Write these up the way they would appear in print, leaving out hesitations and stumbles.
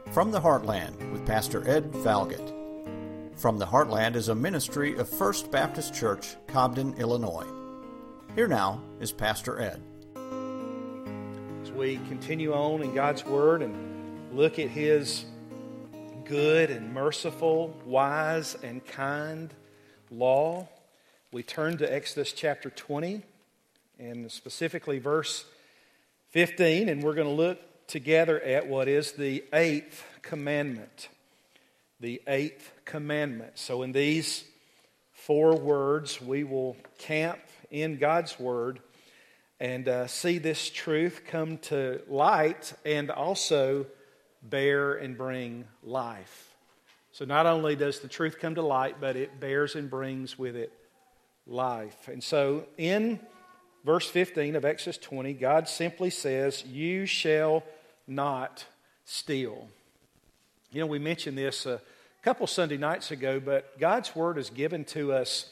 From the Heartland with Pastor Ed Falgett. From the Heartland is a ministry of First Baptist Church, Cobden, Illinois. Here now is Pastor Ed. As we continue on in God's Word and look at His good and merciful, wise and kind law, we turn to Exodus chapter 20 and specifically verse 15, and we're going to look together at what is the eighth commandment. The eighth commandment. So in these 4 words, we will camp in God's Word and see this truth come to light and also bear and bring life. So not only does the truth come to light, but it bears and brings with it life. And so in verse 15 of Exodus 20, God simply says, "You shall not steal." You know, we mentioned this a couple Sunday nights ago, but God's Word is given to us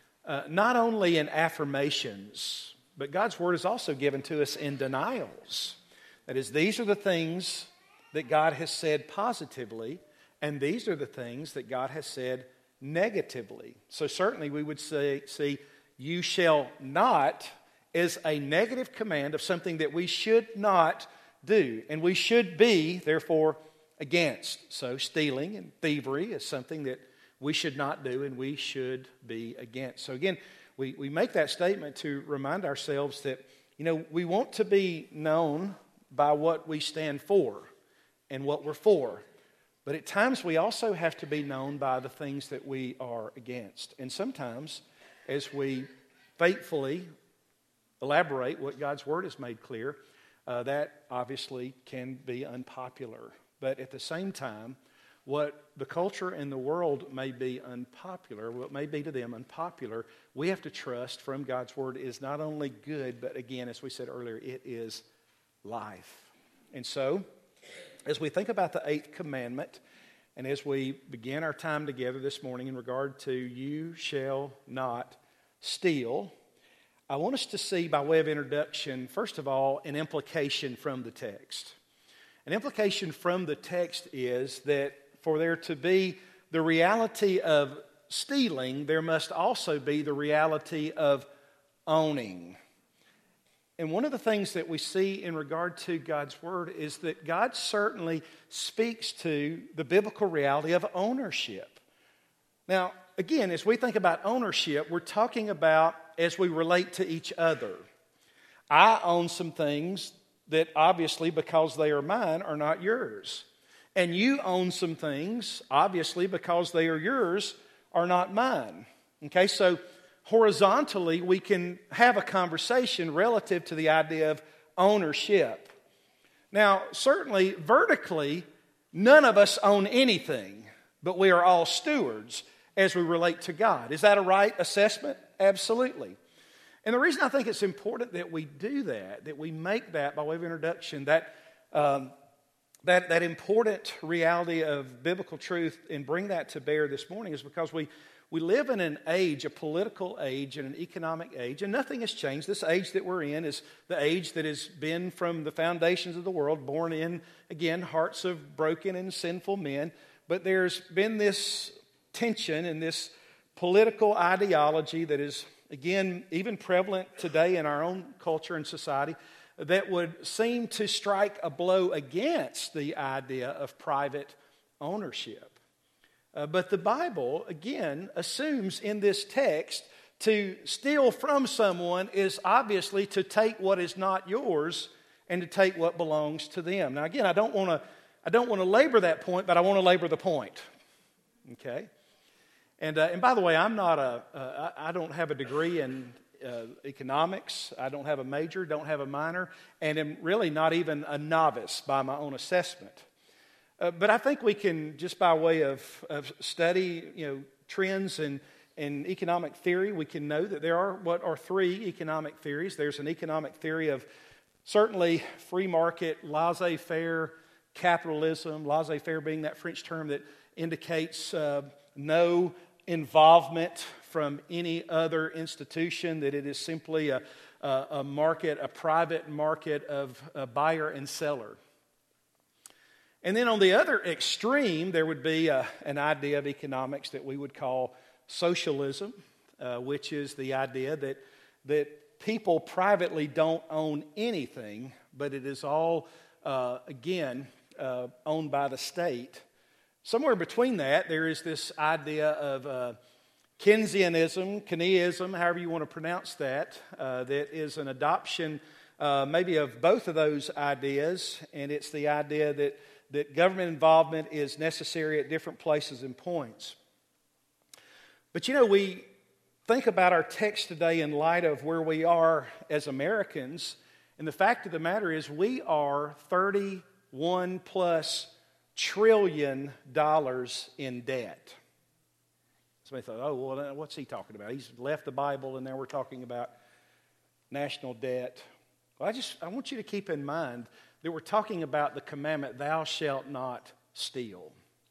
not only in affirmations, but God's Word is also given to us in denials. That is, these are the things that God has said positively, and these are the things that God has said negatively. So certainly we would see, "You shall not" is a negative command of something that we should not do, and we should be, therefore, against. So stealing and thievery is something that we should not do and we should be against. So again, we make that statement to remind ourselves that, you know, we want to be known by what we stand for and what we're for. But at times we also have to be known by the things that we are against. And sometimes, as we faithfully elaborate what God's Word has made clear, that obviously can be unpopular. But at the same time, what the culture and the world may be unpopular, what may be to them unpopular, we have to trust from God's Word is not only good, but again, as we said earlier, it is life. And so, as we think about the eighth commandment, and as we begin our time together this morning in regard to "you shall not steal," I want us to see, by way of introduction, first of all, an implication from the text. An implication from the text is that for there to be the reality of stealing, there must also be the reality of owning. And one of the things that we see in regard to God's Word is that God certainly speaks to the biblical reality of ownership. Now, again, as we think about ownership, we're talking about as we relate to each other. I own some things that obviously, because they are mine, are not yours. And you own some things, obviously, because they are yours, are not mine. Okay, so horizontally, we can have a conversation relative to the idea of ownership. Now, certainly, vertically, none of us own anything, but we are all stewards as we relate to God. Is that a right assessment? Absolutely. And the reason I think it's important that we do that we make that, by way of introduction, that important reality of biblical truth and bring that to bear this morning is because we live in an age, a political age and an economic age, and nothing has changed. This age that we're in is the age that has been from the foundations of the world, born in, again, hearts of broken and sinful men. But there's been this tension and this political ideology that is, again, even prevalent today in our own culture and society that would seem to strike a blow against the idea of private ownership. But the Bible, again, assumes in this text to steal from someone is obviously to take what is not yours and to take what belongs to them. Now, again, I don't want to labor that point, but I want to labor the point. Okay? And by the way, I don't have a degree in economics. I don't have a major, don't have a minor, and am really not even a novice by my own assessment. But I think we can, just by way of study, trends and economic theory, we can know that there are 3 economic theories. There's an economic theory of certainly free market, laissez-faire capitalism, laissez-faire being that French term that indicates no involvement from any other institution, that it is simply a market, a private market of a buyer and seller. And then on the other extreme, there would be an idea of economics that we would call socialism, which is the idea that people privately don't own anything, but it is all, again, owned by the state. Somewhere between that, there is this idea of Keynesianism, however you want to pronounce that, that is an adoption maybe of both of those ideas, and it's the idea that government involvement is necessary at different places and points. But we think about our text today in light of where we are as Americans, and the fact of the matter is we are $31 plus trillion in debt. Somebody thought, oh, well, what's he talking about? He's left the Bible and now we're talking about national debt. Well, I want you to keep in mind that we're talking about the commandment, thou shalt not steal.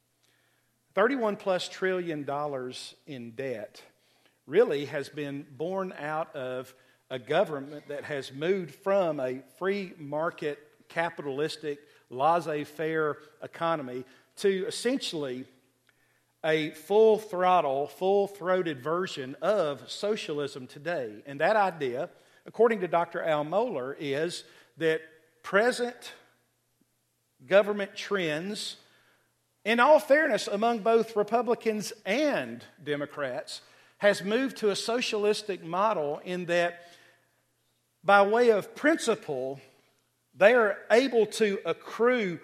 $31 plus trillion in debt really has been born out of a government that has moved from a free market, capitalistic, laissez-faire economy to essentially a full throttle, full-throated version of socialism today. And that idea, according to Dr. Al Mohler, is that present government trends, in all fairness, among both Republicans and Democrats, has moved to a socialistic model in that by way of principle, they are able to accrue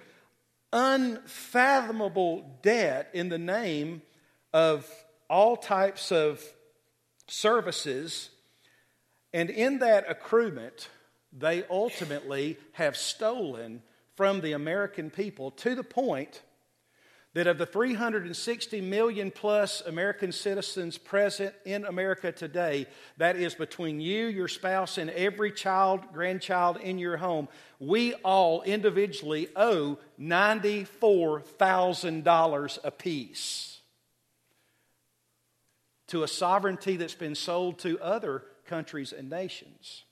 unfathomable debt in the name of all types of services. And in that accruement, they ultimately have stolen from the American people to the point that of the 360 million plus American citizens present in America today, that is between you, your spouse, and every child, grandchild in your home, we all individually owe $94,000 apiece to a sovereignty that's been sold to other countries and nations.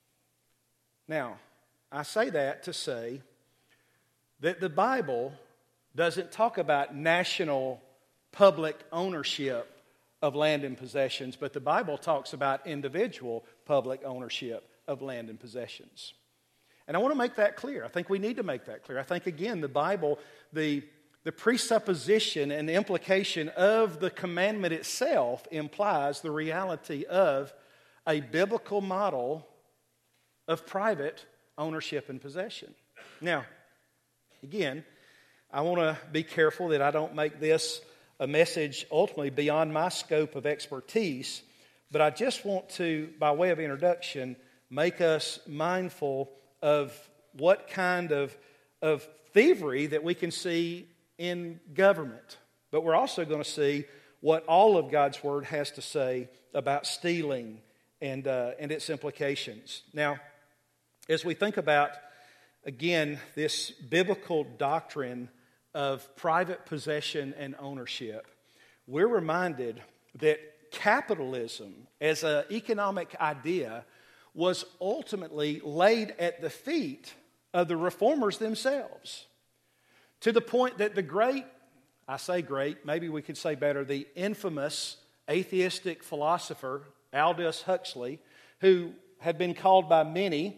Now, I say that to say that the Bible doesn't talk about national public ownership of land and possessions, but the Bible talks about individual public ownership of land and possessions. And I want to make that clear. I think we need to make that clear. I think, again, the Bible, the presupposition and the implication of the commandment itself implies the reality of a biblical model of private ownership and possession. Now, again, I want to be careful that I don't make this a message ultimately beyond my scope of expertise, but I just want to, by way of introduction, make us mindful of what kind of thievery that we can see in government. But we're also going to see what all of God's Word has to say about stealing and its implications. Now, as we think about, again, this biblical doctrine of private possession and ownership, we're reminded that capitalism as an economic idea was ultimately laid at the feet of the reformers themselves, to the point that the great, I say great, maybe we could say better, the infamous atheistic philosopher Aldous Huxley, who had been called by many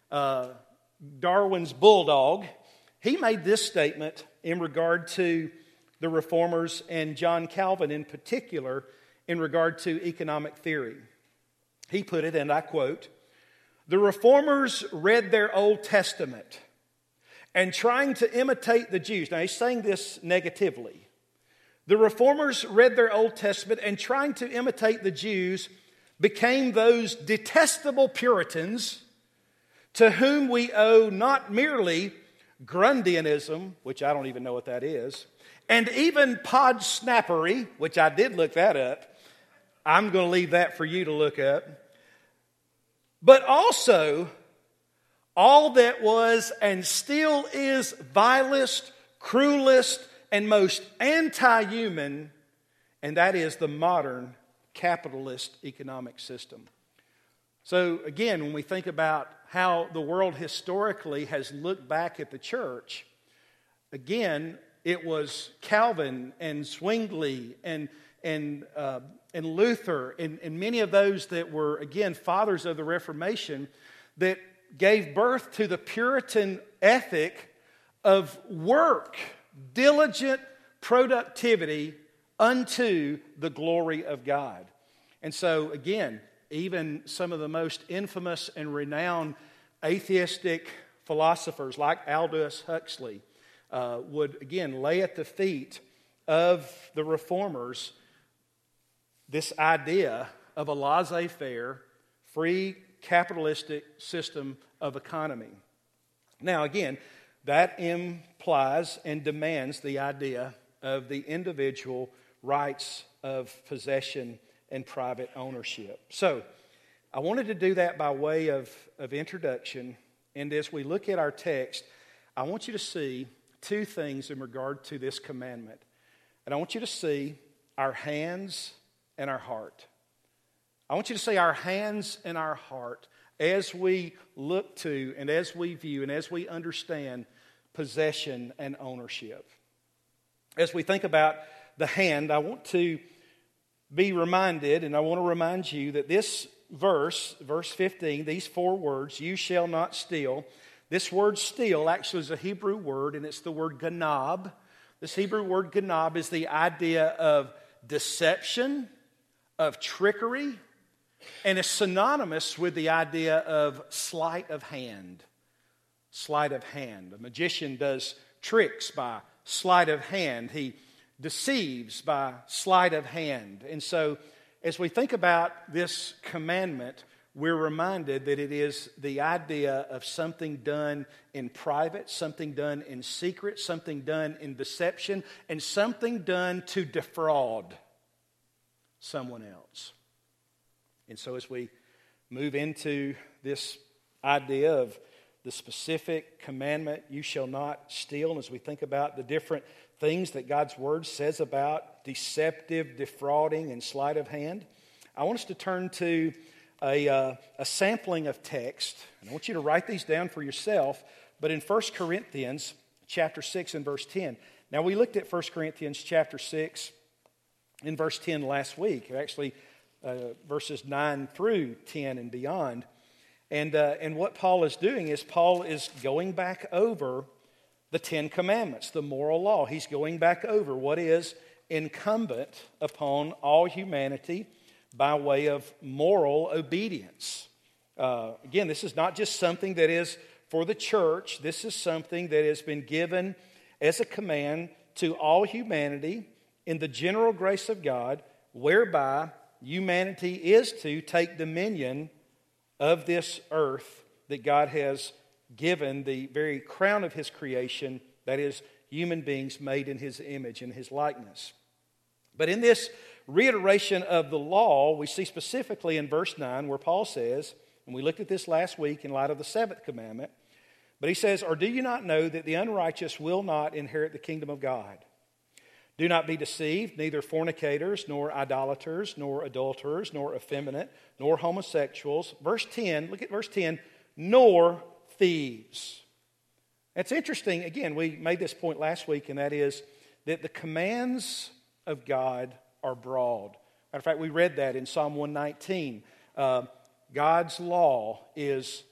Darwin's bulldog, he made this statement in regard to the reformers and John Calvin in particular in regard to economic theory. He put it, and I quote, "The reformers read their Old Testament and trying to imitate the Jews." Now he's saying this negatively. The reformers read their Old Testament and trying to imitate the Jews became those detestable Puritans to whom we owe not merely Grundianism, which I don't even know what that is, and even Podsnappery, which I did look that up. I'm going to leave that for you to look up. But also all that was and still is vilest, cruelest, and most anti-human, and that is the modern capitalist economic system. So again, when we think about how the world historically has looked back at the church, again, it was Calvin and Zwingli and Luther and many of those that were, again, fathers of the Reformation that gave birth to the Puritan ethic of work, diligent productivity unto the glory of God. And so, again, even some of the most infamous and renowned atheistic philosophers like Aldous Huxley would, again, lay at the feet of the Reformers this idea of a laissez-faire, free, capitalistic system of economy. Now, again, that implies and demands the idea of the individual rights of possession and private ownership. So, I wanted to do that by way of introduction. And as we look at our text, I want you to see two things in regard to this commandment. And I want you to see our hands and our heart. I want you to see our hands and our heart as we look to and as we view and as we understand possession and ownership. As we think about the hand, I want to be reminded, and I want to remind you that this verse 15, these four words, you shall not steal. This word steal actually is a Hebrew word, and it's the word ganab. This Hebrew word ganab is the idea of deception, of trickery, and is synonymous with the idea of sleight of hand. Sleight of hand. A magician does tricks by sleight of hand. He deceives by sleight of hand. And so, as we think about this commandment, we're reminded that it is the idea of something done in private, something done in secret, something done in deception, and something done to defraud someone else. And so as we move into this idea of the specific commandment, you shall not steal, and as we think about the different things that God's Word says about deceptive, defrauding, and sleight of hand, I want us to turn to a sampling of text. And I want you to write these down for yourself, but in 1 Corinthians chapter 6 and verse 10. Now, we looked at 1 Corinthians chapter 6 in verse 10 last week, actually verses 9 through 10 and beyond. And what Paul is doing is Paul is going back over the Ten Commandments, the moral law. He's going back over what is incumbent upon all humanity by way of moral obedience. Again, this is not just something that is for the church. This is something that has been given as a command to all humanity in the general grace of God, whereby humanity is to take dominion of this earth that God has given, the very crown of His creation, that is, human beings made in His image and His likeness. But in this reiteration of the law, we see specifically in verse 9 where Paul says, and we looked at this last week in light of the seventh commandment, but he says, or do you not know that the unrighteous will not inherit the kingdom of God? Do not be deceived, neither fornicators, nor idolaters, nor adulterers, nor effeminate, nor homosexuals. Verse 10, look at verse 10, nor thieves. It's interesting, again, we made this point last week, and that is that the commands of God are broad. Matter of fact, we read that in Psalm 119. God's law is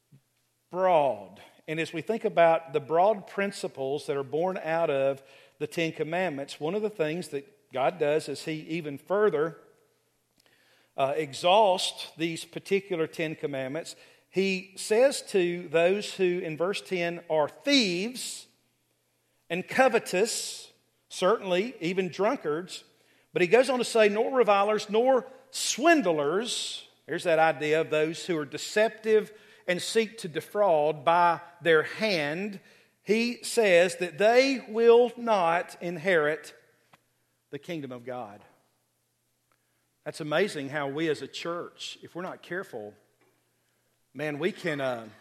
broad. And as we think about the broad principles that are born out of the Ten Commandments, one of the things that God does is He even further exhausts these particular Ten Commandments. He says to those who, in verse 10, are thieves and covetous, certainly even drunkards, but He goes on to say, nor revilers, nor swindlers. There's that idea of those who are deceptive and seek to defraud by their hand. He says that they will not inherit the kingdom of God. That's amazing how we as a church, if we're not careful, man, we can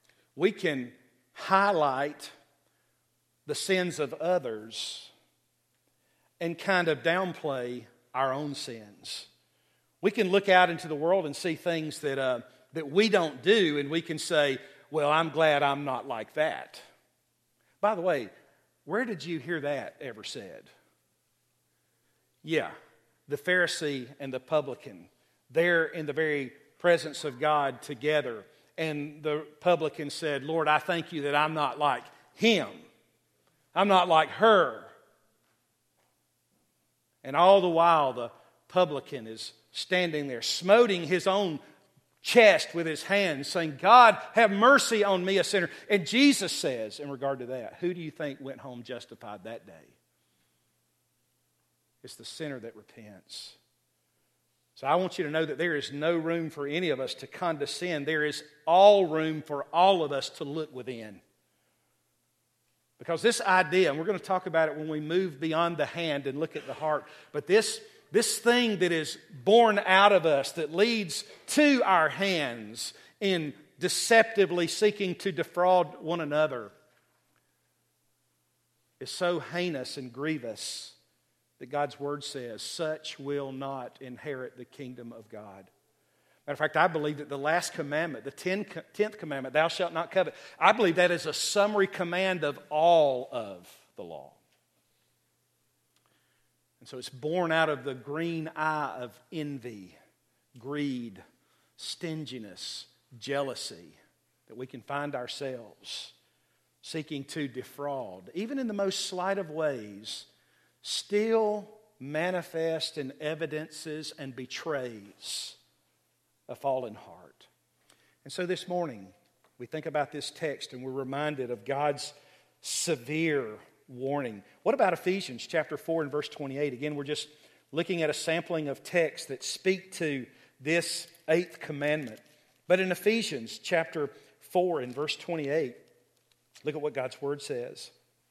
highlight the sins of others and kind of downplay our own sins. We can look out into the world and see things that we don't do, and we can say, well, I'm glad I'm not like that. By the way, Where did you hear that ever said? Yeah, the Pharisee and the publican, they're in the very presence of God together. And the publican said, Lord, I thank you that I'm not like him. I'm not like her. And all the while, the publican is standing there, smoting his own chest with his hands, saying, God, have mercy on me, a sinner. And Jesus says, in regard to that, who do you think went home justified that day? It's the sinner that repents. So I want you to know that there is no room for any of us to condescend. There is all room for all of us to look within. Because this idea, and we're going to talk about it when we move beyond the hand and look at the heart, but this thing that is born out of us that leads to our hands in deceptively seeking to defraud one another is so heinous and grievous that God's Word says, such will not inherit the kingdom of God. Matter of fact, I believe that the last commandment, the 10th commandment, thou shalt not covet, I believe that is a summary command of all of the law. And so it's born out of the green eye of envy, greed, stinginess, jealousy, that we can find ourselves seeking to defraud, even in the most slight of ways, still manifest in evidences and betrays a fallen heart. And so this morning, we think about this text and we're reminded of God's severe warning. What about Ephesians chapter 4 and verse 28? Again, we're just looking at a sampling of texts that speak to this 8th commandment. But in Ephesians chapter 4 and verse 28, look at what God's Word says.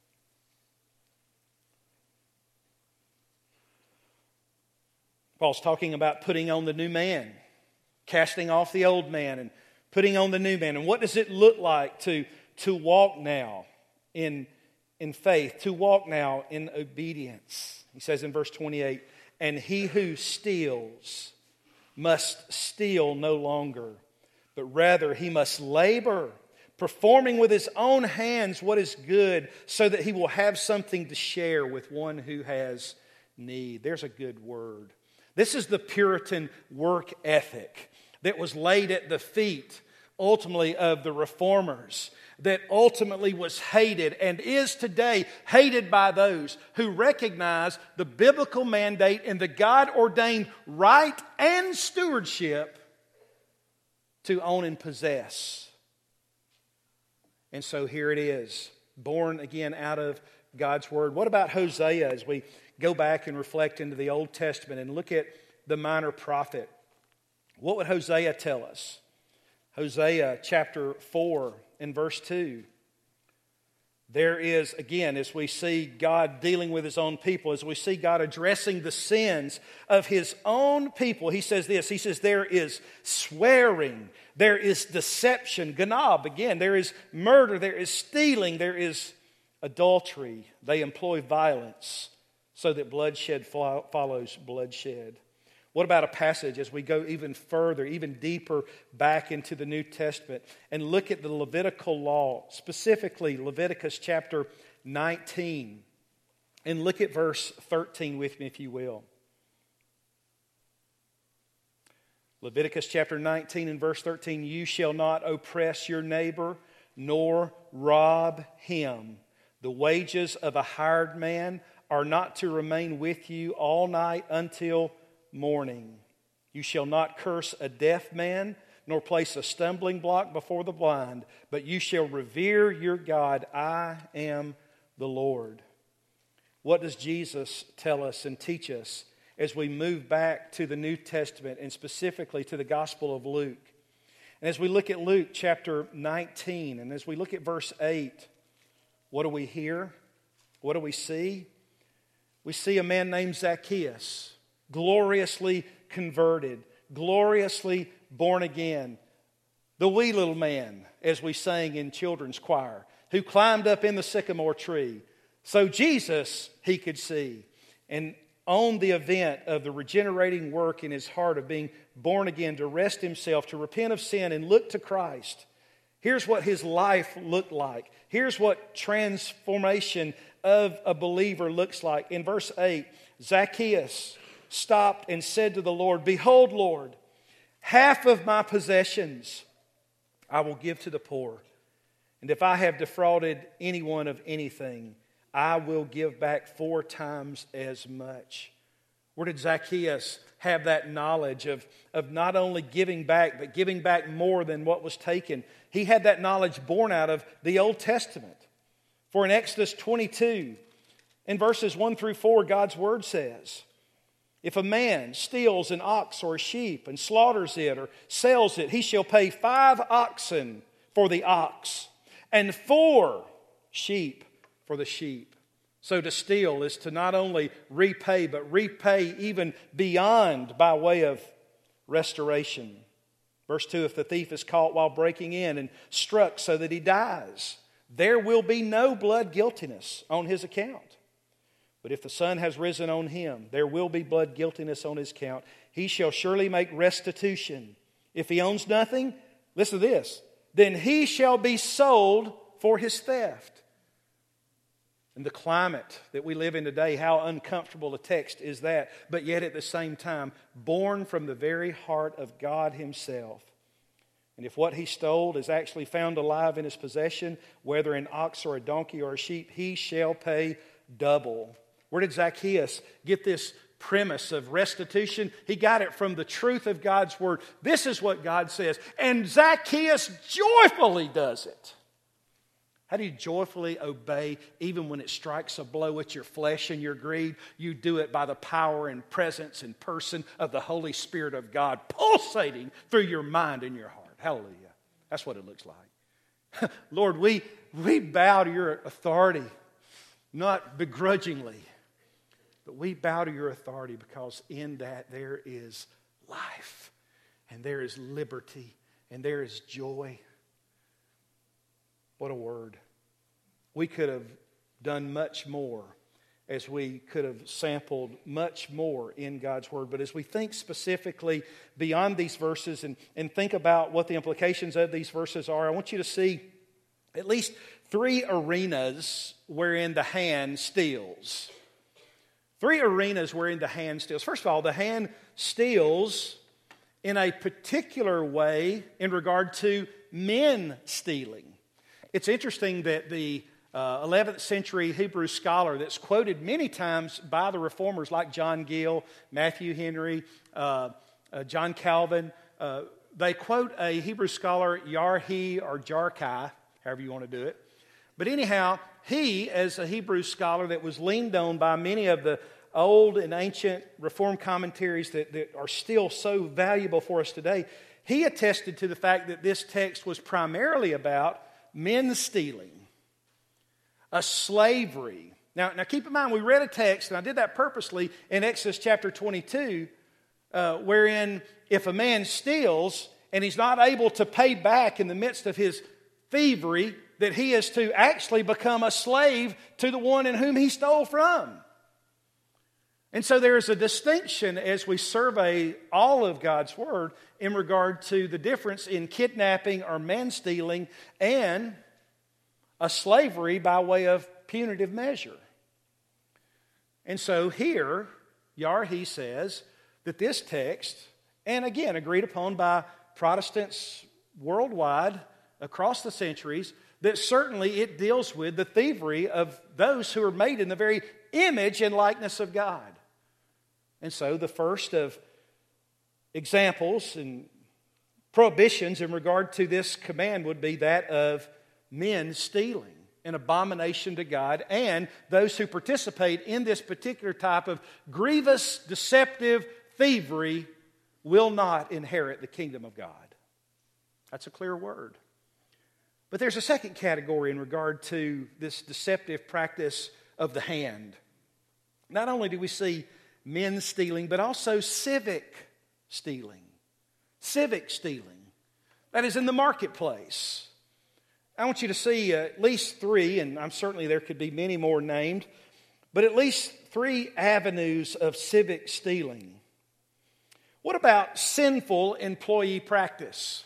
Paul's talking about putting on the new man, casting off the old man and putting on the new man. And what does it look like to walk now in faith, to walk now in obedience? He says in verse 28, and he who steals must steal no longer, but rather he must labor, performing with his own hands what is good, so that he will have something to share with one who has need. There's a good word. This is the Puritan work ethic that was laid at the feet, ultimately, of the Reformers, that ultimately was hated and is today hated by those who recognize the biblical mandate and the God-ordained right and stewardship to own and possess. And so here it is, born again out of God's Word. What about Hosea as we go back and reflect into the Old Testament and look at the minor prophet? What would Hosea tell us? Hosea chapter 4 and verse 2. There is, again, as we see God dealing with His own people, as we see God addressing the sins of His own people, He says this. He says there is swearing, there is deception, ganab, again, there is murder, there is stealing, there is adultery. They employ violence so that bloodshed follows bloodshed. What about a passage as we go even further, even deeper back into the New Testament and look at the Levitical law, specifically Leviticus chapter 19, and look at verse 13 with me if you will. Leviticus chapter 19 and verse 13, you shall not oppress your neighbor nor rob him. The wages of a hired man are not to remain with you all night until morning. You shall not curse a deaf man, nor place a stumbling block before the blind, but you shall revere your God. I am the Lord. What does Jesus tell us and teach us as we move back to the New Testament and specifically to the Gospel of Luke? And as we look at Luke chapter 19 and as we look at verse 8, what do we hear? What do we see? We see a man named Zacchaeus, gloriously converted, gloriously born again. The wee little man, as we sang in children's choir, who climbed up in the sycamore tree so Jesus he could see. And on the event of the regenerating work in his heart of being born again, to rest himself, to repent of sin and look to Christ. Here's what his life looked like. Here's what transformation of a believer looks like. In verse 8, Zacchaeus stopped and said to the Lord, "Behold, Lord, half of my possessions I will give to the poor. And if I have defrauded anyone of anything, I will give back 4 times as much." Where did Zacchaeus have that knowledge of not only giving back, but giving back more than what was taken? He had that knowledge born out of the Old Testament. For in Exodus 22, in verses 1 through 4, God's Word says, "If a man steals an ox or a sheep and slaughters it or sells it, he shall pay 5 oxen for the ox and 4 sheep for the sheep." So to steal is to not only repay, but repay even beyond by way of restoration. Verse 2, "If the thief is caught while breaking in and struck so that he dies, there will be no blood guiltiness on his account. But if the sun has risen on him, there will be blood guiltiness on his account. He shall surely make restitution. If he owns nothing," listen to this, "then he shall be sold for his theft." In the climate that we live in today, how uncomfortable a text is that, but yet at the same time, born from the very heart of God Himself. And if what he stole is actually found alive in his possession, whether an ox or a donkey or a sheep, he shall pay double. Where did Zacchaeus get this premise of restitution? He got it from the truth of God's Word. This is what God says, and Zacchaeus joyfully does it. How do you joyfully obey even when it strikes a blow at your flesh and your greed? You do it by the power and presence and person of the Holy Spirit of God pulsating through your mind and your heart. Hallelujah. That's what it looks like. Lord, we bow to your authority, not begrudgingly, but we bow to your authority because in that there is life and there is liberty and there is joy. What a word. We could have done much more as we could have sampled much more in God's Word. But as we think specifically beyond these verses and think about what the implications of these verses are, I want you to see at least 3 arenas wherein the hand steals. 3 arenas wherein the hand steals. First of all, the hand steals in a particular way in regard to men stealing. It's interesting that the 11th century Hebrew scholar that's quoted many times by the reformers like John Gill, Matthew Henry, John Calvin, they quote a Hebrew scholar, Yarhi or Jarkai, however you want to do it. But anyhow, he, as a Hebrew scholar that was leaned on by many of the old and ancient Reformed commentaries that are still so valuable for us today, he attested to the fact that this text was primarily about men stealing, a slavery. Now keep in mind, we read a text, and I did that purposely in Exodus chapter 22, wherein if a man steals and he's not able to pay back in the midst of his thievery, that he is to actually become a slave to the one in whom he stole from. And so there is a distinction as we survey all of God's Word in regard to the difference in kidnapping or man-stealing and a slavery by way of punitive measure. And so here, Yarhi says that this text, and again agreed upon by Protestants worldwide across the centuries, that certainly it deals with the thievery of those who are made in the very image and likeness of God. And so the first of examples and prohibitions in regard to this command would be that of men stealing, an abomination to God, and those who participate in this particular type of grievous, deceptive thievery will not inherit the kingdom of God. That's a clear word. But there's a second category in regard to this deceptive practice of the hand. Not only do we see men stealing, but also civic stealing. Civic stealing. That is in the marketplace. I want you to see at least 3, and I'm certainly there could be many more named, but at least 3 avenues of civic stealing. What about sinful employee practice?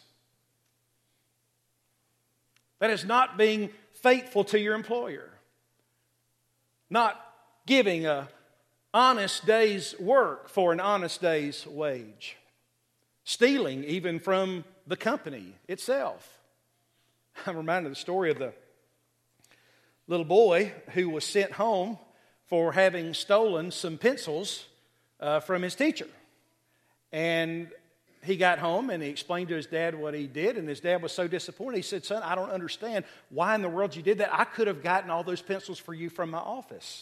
That is not being faithful to your employer. not giving an honest day's work for an honest day's wage, stealing even from the company itself. I'm reminded of the story of the little boy who was sent home for having stolen some pencils from his teacher. And he got home and he explained to his dad what he did, and his dad was so disappointed. He said, "Son, I don't understand why in the world you did that. I could have gotten all those pencils for you from my office."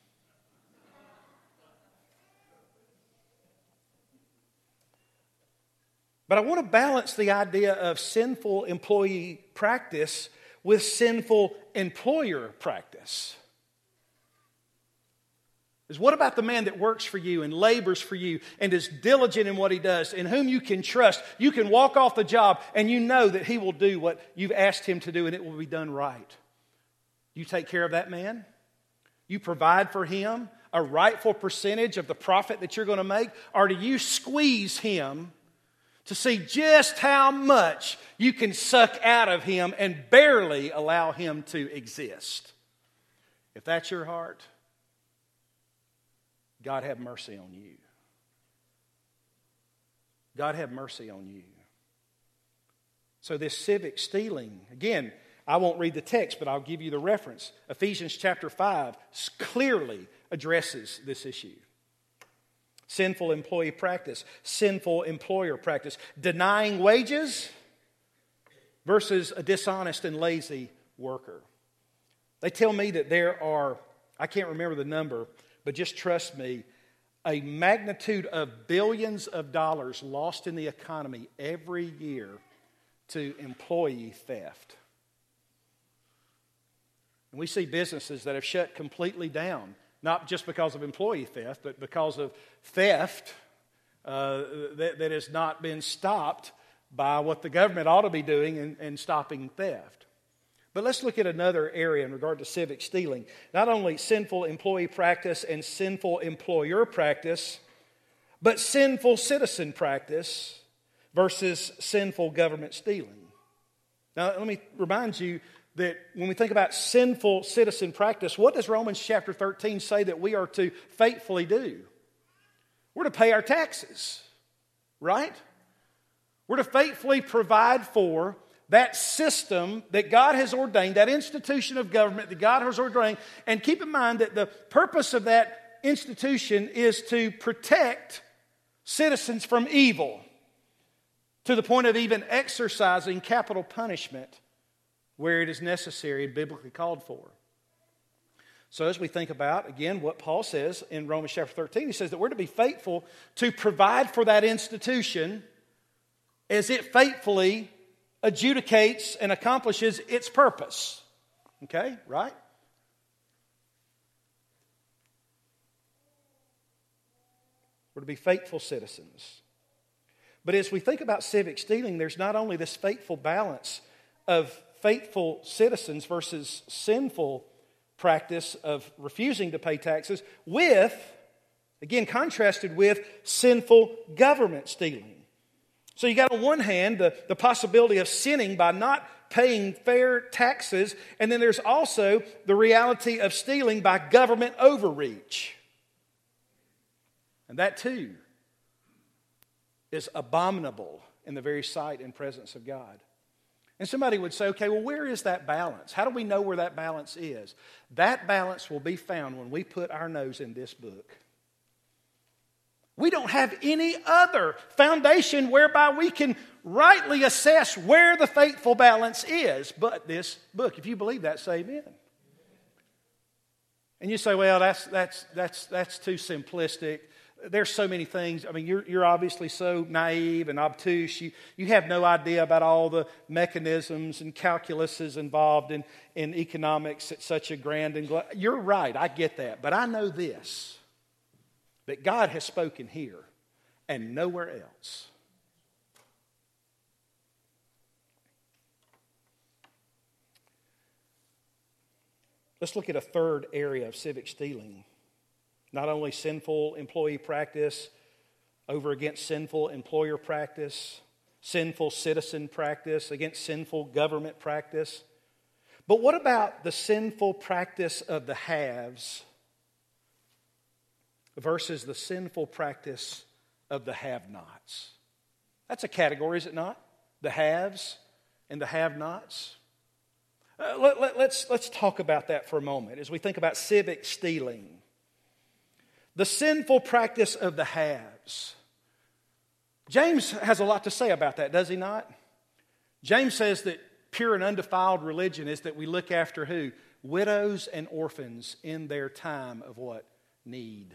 But I want to balance the idea of sinful employee practice with sinful employer practice. Is what about the man that works for you and labors for you and is diligent in what he does, in whom you can trust? You can walk off the job and you know that he will do what you've asked him to do and it will be done right. You take care of that man? You provide for him a rightful percentage of the profit that you're going to make? Or do you squeeze him to see just how much you can suck out of him and barely allow him to exist? If that's your heart, God have mercy on you. God have mercy on you. So this civic stealing, again, I won't read the text, but I'll give you the reference. Ephesians chapter 5 clearly addresses this issue. Sinful employee practice, sinful employer practice, denying wages versus a dishonest and lazy worker. They tell me that there are, I can't remember the number, but just trust me, a magnitude of billions of dollars lost in the economy every year to employee theft. And we see businesses that have shut completely down, not just because of employee theft, but because of theft that has not been stopped by what the government ought to be doing in stopping theft. But let's look at another area in regard to civic stealing. Not only sinful employee practice and sinful employer practice, but sinful citizen practice versus sinful government stealing. Now, let me remind you that when we think about sinful citizen practice, what does Romans chapter 13 say that we are to faithfully do? We're to pay our taxes, right? We're to faithfully provide for that system that God has ordained, that institution of government that God has ordained. And keep in mind that the purpose of that institution is to protect citizens from evil, to the point of even exercising capital punishment where it is necessary and biblically called for. So as we think about, again, what Paul says in Romans chapter 13, he says that we're to be faithful to provide for that institution as it faithfully adjudicates and accomplishes its purpose. Okay, right? We're to be faithful citizens. But as we think about civic stealing, there's not only this fateful balance of faithful citizens versus sinful practice of refusing to pay taxes with, again, contrasted with sinful government stealing. So you got on one hand the possibility of sinning by not paying fair taxes, and then there's also the reality of stealing by government overreach. And that too is abominable in the very sight and presence of God. And somebody would say, okay, well, where is that balance? How do we know where that balance is? That balance will be found when we put our nose in this book. We don't have any other foundation whereby we can rightly assess where the faithful balance is but this book. If you believe that, say amen. And you say, well, that's too simplistic. There's so many things. I mean, you're obviously so naive and obtuse. You have no idea about all the mechanisms and calculuses involved in economics at such a grand and you're right, I get that. But I know this, that God has spoken here and nowhere else. Let's look at a third area of civic stealing. Not only sinful employee practice over against sinful employer practice, sinful citizen practice against sinful government practice. But what about the sinful practice of the haves versus the sinful practice of the have-nots. That's a category, is it not? The haves and the have-nots. Let's talk about that for a moment as we think about civic stealing. The sinful practice of the haves. James has a lot to say about that, does he not? James says that pure and undefiled religion is that we look after who? Widows and orphans in their time of what? Need.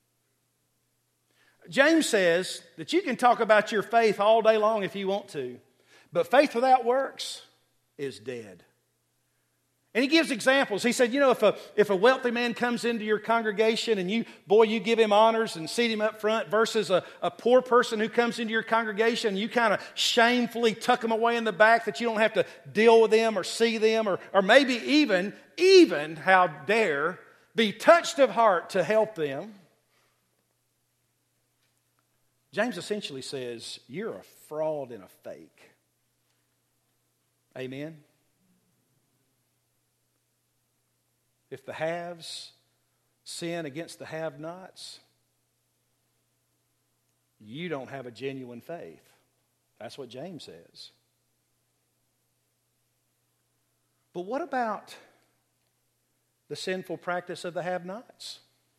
James says that you can talk about your faith all day long if you want to, but faith without works is dead. And he gives examples. He said, if a wealthy man comes into your congregation and you give him honors and seat him up front versus a poor person who comes into your congregation and you kind of shamefully tuck them away in the back that you don't have to deal with them or see them or maybe even, how dare, be touched of heart to help them. James essentially says, you're a fraud and a fake. Amen? If the haves sin against the have-nots, you don't have a genuine faith. That's what James says. But what about the sinful practice of the have-nots?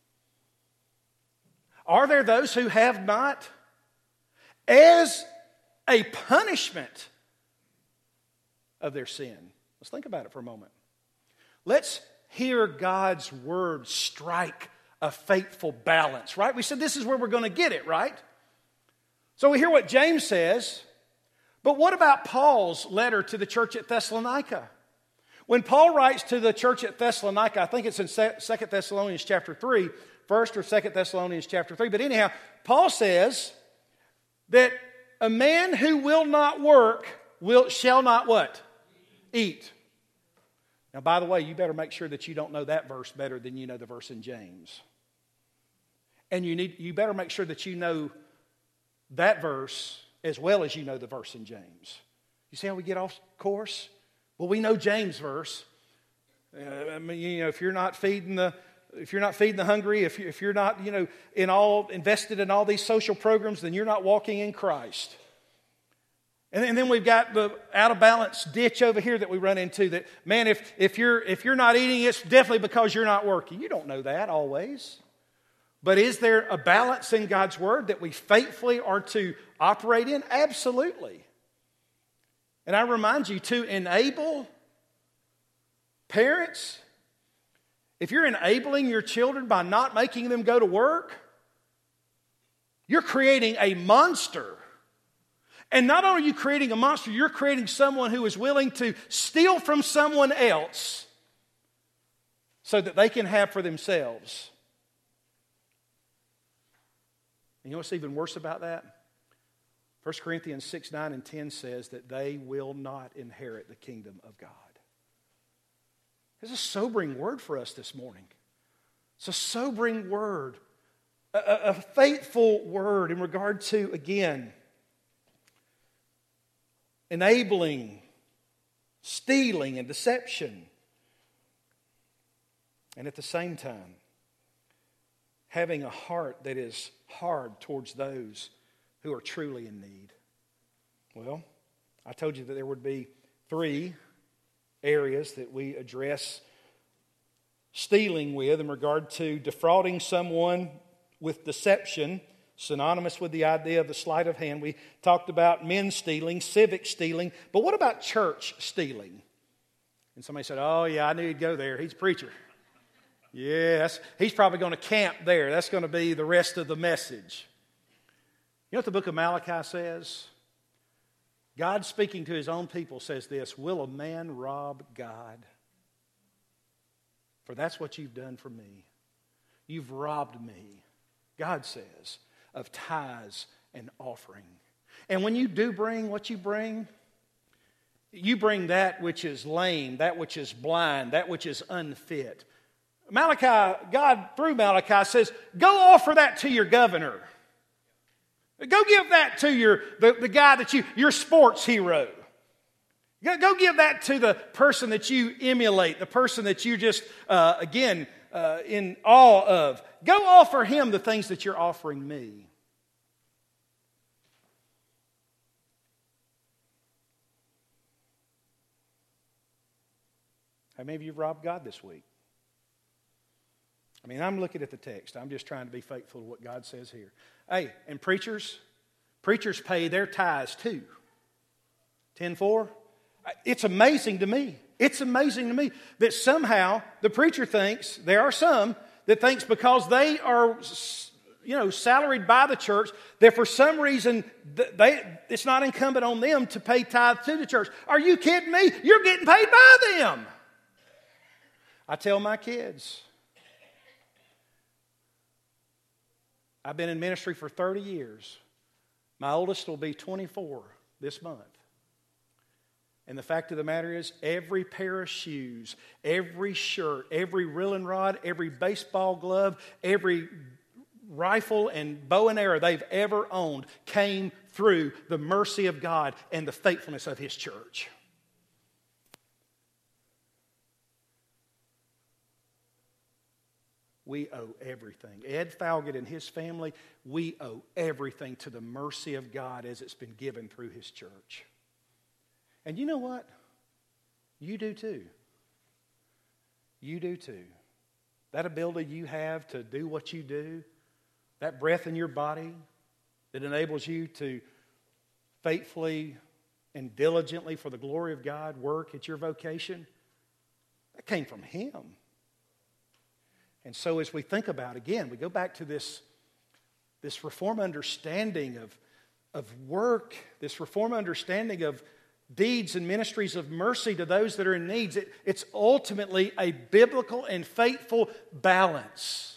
Are there those who have not, as a punishment of their sin? Let's think about it for a moment. Let's hear God's word strike a fateful balance, right? We said this is where we're going to get it, right? So we hear what James says, but what about Paul's letter to the church at Thessalonica? When Paul writes to the church at Thessalonica, I think it's in 2 Thessalonians chapter 3, 1st or 2 Thessalonians chapter 3, but anyhow, Paul says that a man who will not work shall not what? Eat. Now, by the way, you better make sure that you don't know that verse better than you know the verse in James. And you better make sure that you know that verse as well as you know the verse in James. You see how we get off course? Well, we know James' verse. If you're not feeding the hungry, if you're not invested in all these social programs, then you're not walking in Christ. And then we've got the out of balance ditch over here that we run into. That man, if you're not eating, it's definitely because you're not working. You don't know that always. But is there a balance in God's word that we faithfully are to operate in? Absolutely. And I remind you to enable parents. If you're enabling your children by not making them go to work, you're creating a monster. And not only are you creating a monster, you're creating someone who is willing to steal from someone else so that they can have for themselves. And you know what's even worse about that? 1 Corinthians 6, 9, and 10 says that they will not inherit the kingdom of God. It's a sobering word for us this morning. It's a sobering word, a faithful word in regard to, again, enabling, stealing, and deception. And at the same time, having a heart that is hard towards those who are truly in need. Well, I told you that there would be 3 areas that we address stealing with in regard to defrauding someone with deception, synonymous with the idea of the sleight of hand. We talked about men stealing, civic stealing, but what about church stealing? And somebody said, oh yeah, I knew he'd go there. He's a preacher. Yes, he's probably going to camp there. That's going to be the rest of the message. You know what the book of Malachi says? God speaking to his own people says this, will a man rob God? For that's what you've done for me. You've robbed me, God says, of tithes and offering. And when you do bring what you bring that which is lame, that which is blind, that which is unfit. God through Malachi says, go offer that to your governor. Go give that to the guy that your sports hero. Go give that to the person that you emulate, the person that you just, in awe of. Go offer Him the things that you're offering me. How many of you have robbed God this week? I mean, I'm looking at the text. I'm just trying to be faithful to what God says here. Hey, and preachers pay their tithes too. 10-4. It's amazing to me. It's amazing to me that somehow the preacher thinks, there are some that thinks because they are, salaried by the church, that for some reason it's not incumbent on them to pay tithe to the church. Are you kidding me? You're getting paid by them. I tell my kids, I've been in ministry for 30 years. My oldest will be 24 this month. And the fact of the matter is, every pair of shoes, every shirt, every reeling rod, every baseball glove, every rifle and bow and arrow they've ever owned came through the mercy of God and the faithfulness of His church. We owe everything. Ed Falgout and his family, we owe everything to the mercy of God as it's been given through His church. And you know what? You do too. You do too. That ability you have to do what you do, that breath in your body that enables you to faithfully and diligently for the glory of God work at your vocation, that came from Him. And so as we think about, again, we go back to this Reformed understanding of work, this Reformed understanding of deeds and ministries of mercy to those that are in need. It's ultimately a biblical and faithful balance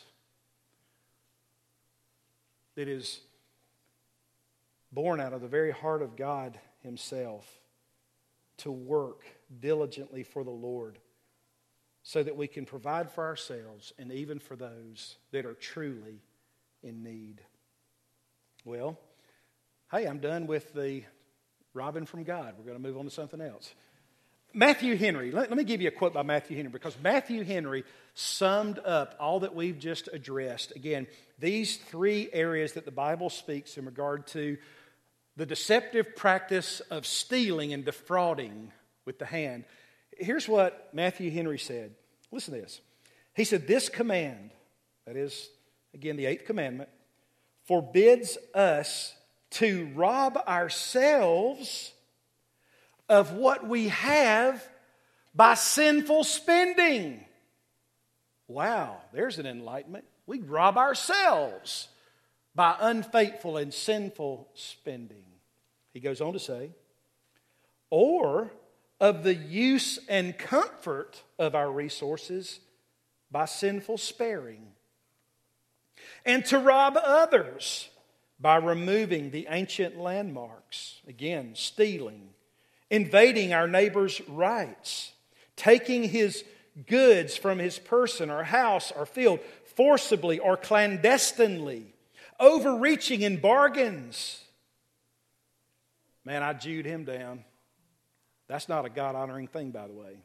that is born out of the very heart of God Himself to work diligently for the Lord, so that we can provide for ourselves and even for those that are truly in need. Well, hey, I'm done with the robbing from God. We're going to move on to something else. Matthew Henry. Let me give you a quote by Matthew Henry, because Matthew Henry summed up all that we've just addressed. Again, these three areas that the Bible speaks in regard to the deceptive practice of stealing and defrauding with the hand. Here's what Matthew Henry said. Listen to this. He said, this command, that is, again, the 8th commandment, forbids us to rob ourselves of what we have by sinful spending. Wow, there's an enlightenment. We rob ourselves by unfaithful and sinful spending. He goes on to say, or of the use and comfort of our resources by sinful sparing. And to rob others by removing the ancient landmarks, again, stealing, invading our neighbor's rights, taking his goods from his person or house or field forcibly or clandestinely, overreaching in bargains. Man, I Jewed him down. That's not a God-honoring thing, by the way.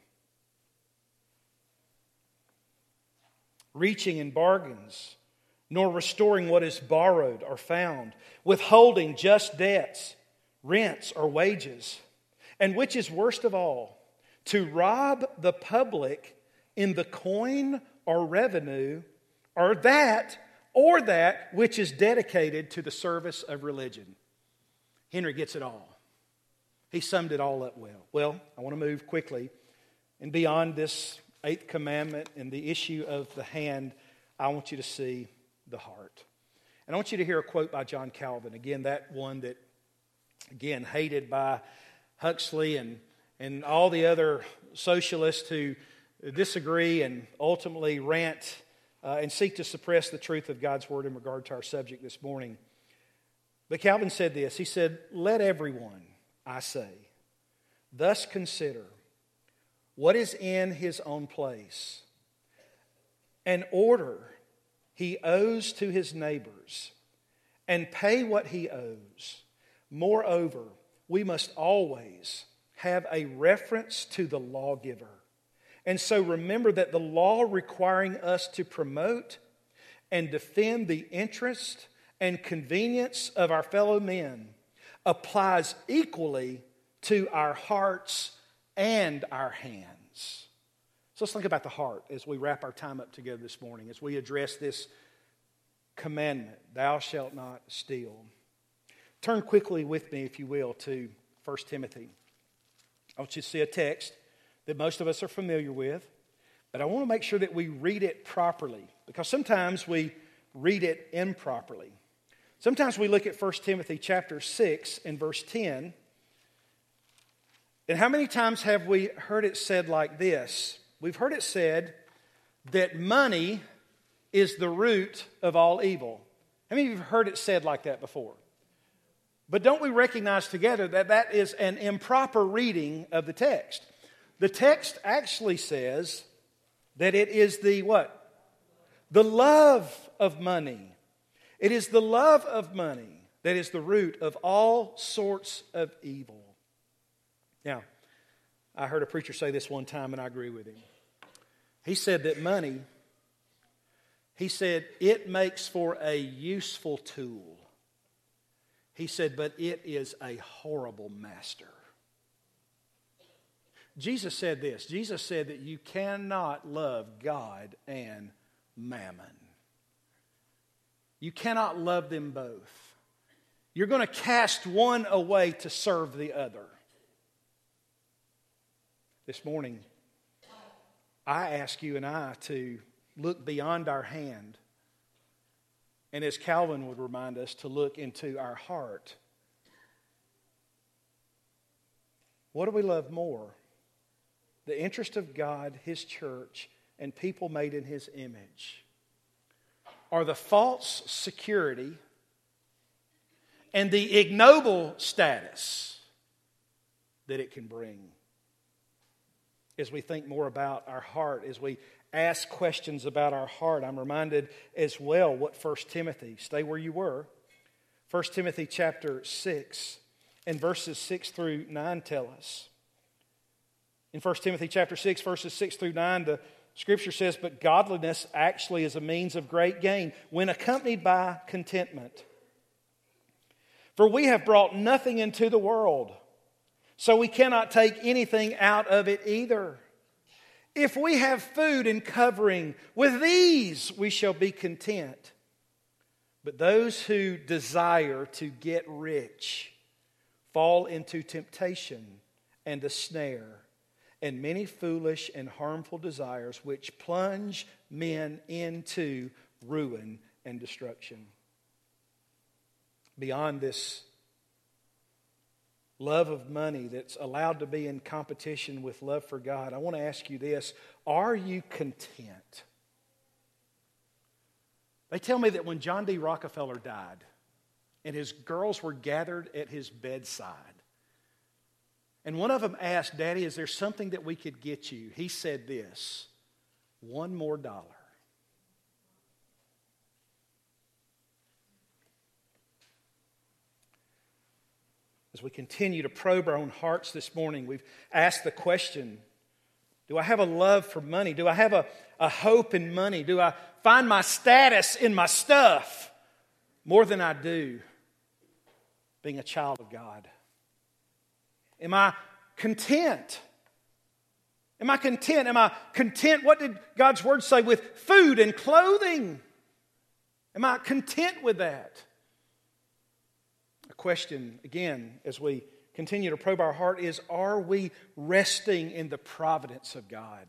Reaching in bargains, nor restoring what is borrowed or found, withholding just debts, rents, or wages. And which is worst of all, to rob the public in the coin or revenue, or that which is dedicated to the service of religion. Henry gets it all. He summed it all up well. Well, I want to move quickly. And beyond this 8th commandment and the issue of the hand, I want you to see the heart. And I want you to hear a quote by John Calvin. Again, that one that, again, hated by Huxley and all the other socialists who disagree and ultimately rant and seek to suppress the truth of God's Word in regard to our subject this morning. But Calvin said this. He said, let everyone, I say, thus consider what is in his own place, an order he owes to his neighbors, and pay what he owes. Moreover, we must always have a reference to the lawgiver And so remember that the law requiring us to promote and defend the interest and convenience of our fellow men applies equally to our hearts and our hands. So let's think about the heart as we wrap our time up together this morning, as we address this commandment, thou shalt not steal. Turn quickly with me, if you will, to 1 Timothy. I want you to see a text that most of us are familiar with, but I want to make sure that we read it properly, because sometimes we read it improperly. Sometimes we look at 1 Timothy chapter 6 and verse 10, and how many times have we heard it said like this? We've heard it said that money is the root of all evil. How many of you have heard it said like that before? But don't we recognize together that that is an improper reading of the text? The text actually says that it is the what? The love of money. It is the love of money that is the root of all sorts of evil. Now, I heard a preacher say this one time, and I agree with him. He said that money, he said, it makes for a useful tool. He said, but it is a horrible master. Jesus said this. Jesus said that you cannot love God and mammon. You cannot love them both. You're going to cast one away to serve the other. This morning, I ask you and I to look beyond our hand, and as Calvin would remind us, to look into our heart. What do we love more? The interest of God, His church, and people made in His image, or the false security and the ignoble status that it can bring? As we think more about our heart, as we ask questions about our heart, I'm reminded as well what 1 Timothy, stay where you were, 1 Timothy chapter 6 and verses 6 through 9 tell us. In 1 Timothy chapter 6, verses 6 through 9, the Scripture says, but godliness actually is a means of great gain when accompanied by contentment. For we have brought nothing into the world, so we cannot take anything out of it either. If we have food and covering, with these we shall be content. But those who desire to get rich fall into temptation and a snare, and many foolish and harmful desires which plunge men into ruin and destruction. Beyond this love of money that's allowed to be in competition with love for God, I want to ask you this. Are you content? They tell me that when John D. Rockefeller died and his girls were gathered at his bedside, and one of them asked, Daddy, is there something that we could get you? He said this, $1 more. As we continue to probe our own hearts this morning, we've asked the question, do I have a love for money? Do I have a hope in money? Do I find my status in my stuff more than I do being a child of God? Am I content? Am I content? Am I content? What did God's Word say with food and clothing? Am I content with that? A question, again, as we continue to probe our heart is, are we resting in the providence of God?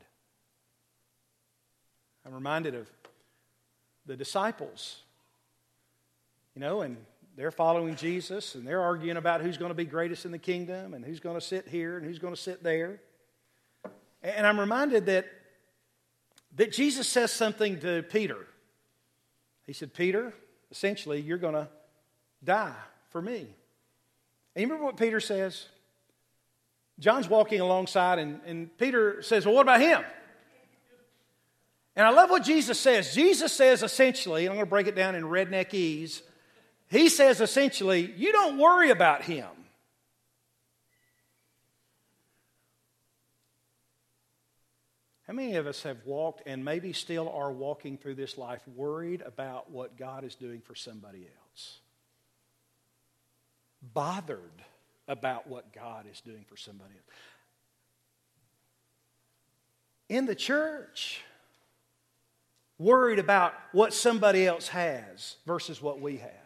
I'm reminded of the disciples, and they're following Jesus, and they're arguing about who's going to be greatest in the kingdom, and who's going to sit here, and who's going to sit there. And I'm reminded that Jesus says something to Peter. He said, Peter, essentially, you're going to die for me. And you remember what Peter says? John's walking alongside, and Peter says, well, what about him? And I love what Jesus says. Jesus says essentially, and I'm going to break it down in redneckese, He says essentially, you don't worry about him. How many of us have walked and maybe still are walking through this life worried about what God is doing for somebody else? Bothered about what God is doing for somebody else. In the church, worried about what somebody else has versus what we have.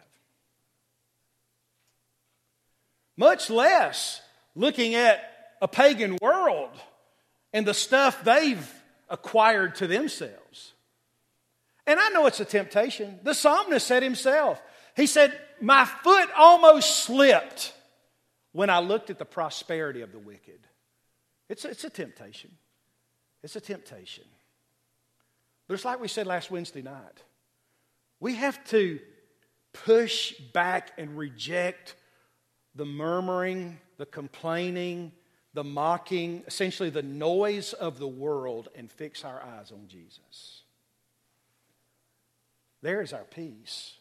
Much less looking at a pagan world and the stuff they've acquired to themselves. And I know it's a temptation. The psalmist said himself, he said, my foot almost slipped when I looked at the prosperity of the wicked. It's a temptation. It's a temptation. But it's like we said last Wednesday night. We have to push back and reject the murmuring, the complaining, the mocking, essentially the noise of the world, and fix our eyes on Jesus. There is our peace.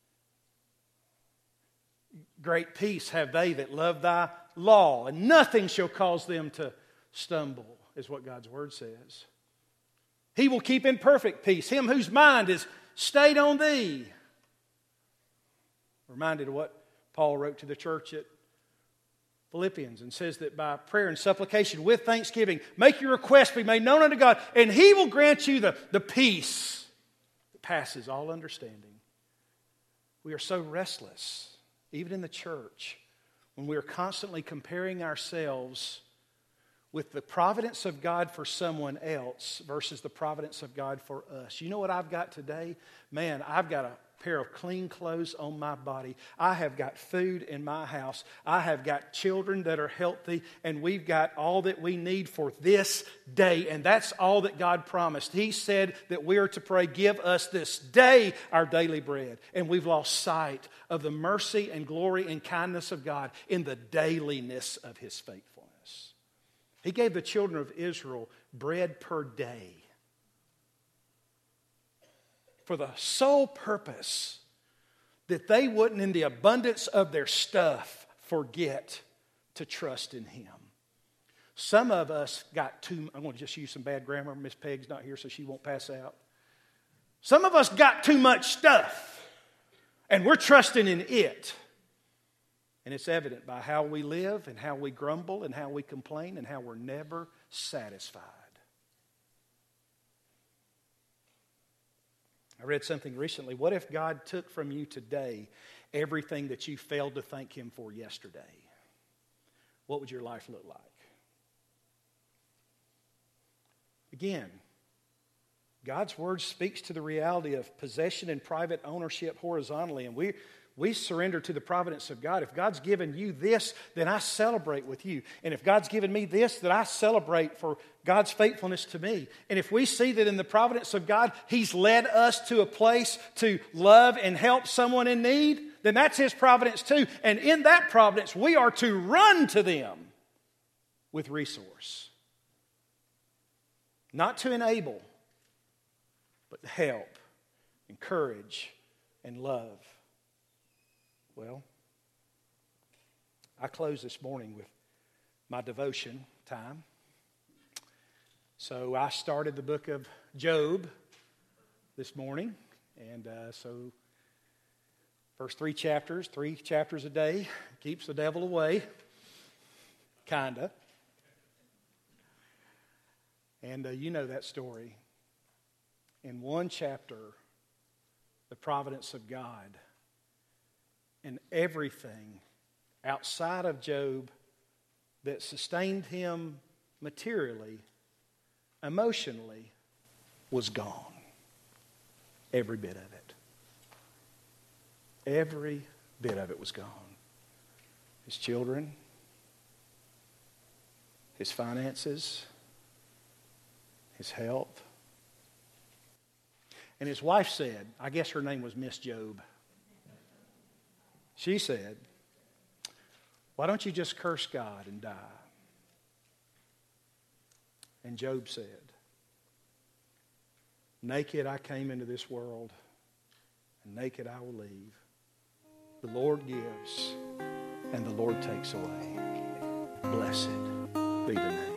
Great peace have they that love thy law, and nothing shall cause them to stumble, is what God's word says. He will keep in perfect peace him whose mind is stayed on thee. Reminded of what Paul wrote to the church at Philippians, and says that by prayer and supplication with thanksgiving, make your requests be made known unto God, and He will grant you the peace that passes all understanding. We are so restless, even in the church, when we are constantly comparing ourselves with the providence of God for someone else versus the providence of God for us. You know what I've got today? Man, I've got a pair of clean clothes on my body. I have got food in my house. I have got children that are healthy, and we've got all that we need for this day. And that's all that God promised. He said that we are to pray, give us this day our daily bread. And we've lost sight of the mercy and glory and kindness of God in the dailiness of His faithfulness. He gave the children of Israel bread per day for the sole purpose that they wouldn't, in the abundance of their stuff, forget to trust in Him. Some of us got too, I'm going to just use some bad grammar. Miss Peg's not here, so she won't pass out. Some of us got too much stuff, and we're trusting in it. And it's evident by how we live and how we grumble and how we complain and how we're never satisfied. I read something recently. What if God took from you today everything that you failed to thank Him for yesterday? What would your life look like? Again, God's Word speaks to the reality of possession and private ownership horizontally, and we surrender to the providence of God. If God's given you this, then I celebrate with you. And if God's given me this, then I celebrate for God's faithfulness to me. And if we see that in the providence of God, He's led us to a place to love and help someone in need, then that's His providence too. And in that providence, we are to run to them with resource. Not to enable, but to help, encourage, and love. Well, I close this morning with my devotion time. So I started the book of Job this morning. And so first 3 chapters a day, keeps the devil away, kinda. And you know that story. In one chapter, the providence of God, and everything outside of Job that sustained him materially, emotionally, was gone. Every bit of it. Every bit of it was gone. His children, his finances, his health. And his wife said, I guess her name was Miss Job. She said, why don't you just curse God and die? And Job said, naked I came into this world, and naked I will leave. The Lord gives, and the Lord takes away. Blessed be the name.